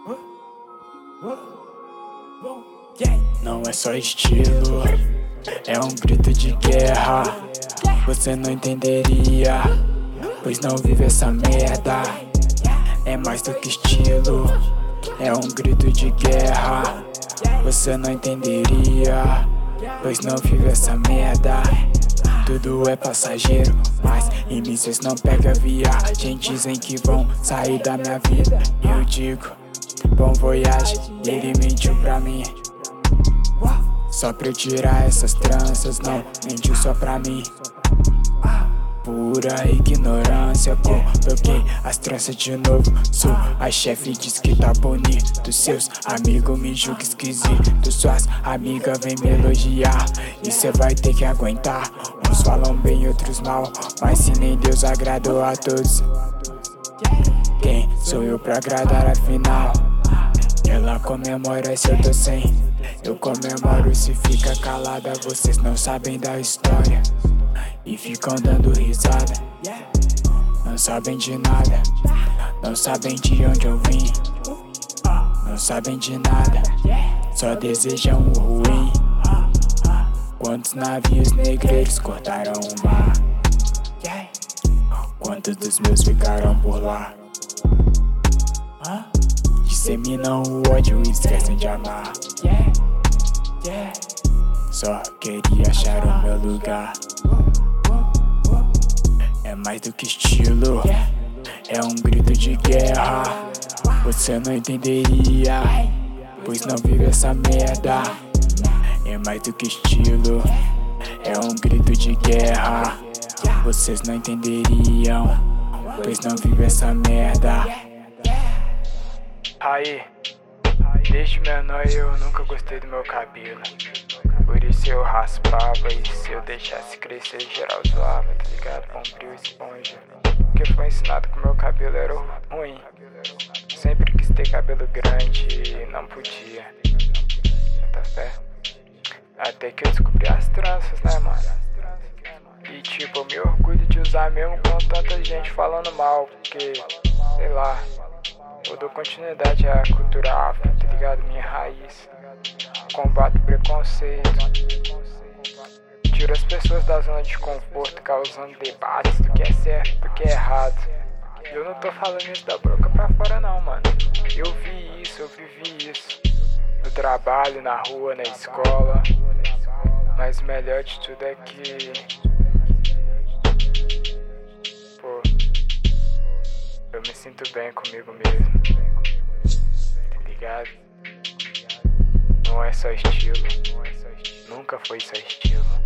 Não é só estilo, é um grito de guerra. Você não entenderia, pois não vive essa merda. É mais do que estilo, é um grito de guerra. Você não entenderia, pois não vive essa merda. Tudo é passageiro, mas MCs não pega viagem. Dizem que vão sair da minha vida, eu digo bom voyage, ele mentiu pra mim. Só pra eu tirar essas tranças, não mentiu só pra mim. Pura ignorância, coloquei as tranças de novo. Sua chefe diz que tá bonito, seus amigos me julgam esquisito. Suas amigas vêm me elogiar e cê vai ter que aguentar. Uns falam bem, outros mal, mas se nem Deus agradou a todos, quem sou eu pra agradar afinal? Ela comemora se eu tô sem, eu comemoro se fica calada. Vocês não sabem da história e ficam dando risada. Não sabem de nada, não sabem de onde eu vim. Não sabem de nada, só desejam o ruim. Quantos navios negreiros cortaram o mar? Quantos dos meus ficaram por lá? Disseminam o ódio e esquecem de amar. Só queria achar o meu lugar. É mais do que estilo, é um grito de guerra. Você não entenderia, pois não vive essa merda. É mais do que estilo, é um grito de guerra. Vocês não entenderiam, pois não vive essa merda. Aí, desde menor eu nunca gostei do meu cabelo. Por isso eu raspava e se eu deixasse crescer geral zoava, tá ligado? Bombril, esponja. Porque foi ensinado que meu cabelo era ruim. Sempre quis ter cabelo grande e não podia. Tá fé? Até que eu descobri as tranças, né, mano? E tipo, eu me orgulho de usar mesmo com tanta gente falando mal, porque, sei lá, eu dou continuidade à cultura afro, tá ligado? Minha raiz. Combato preconceito. Tiro as pessoas da zona de conforto, causando debates do que é certo, do que é errado. E eu não tô falando isso da boca pra fora não, mano. Eu vi isso, eu vivi isso. No trabalho, na rua, na escola. Mas o melhor de tudo é que, pô, eu me sinto bem comigo mesmo. Tá ligado? Não é só estilo, nunca foi só estilo.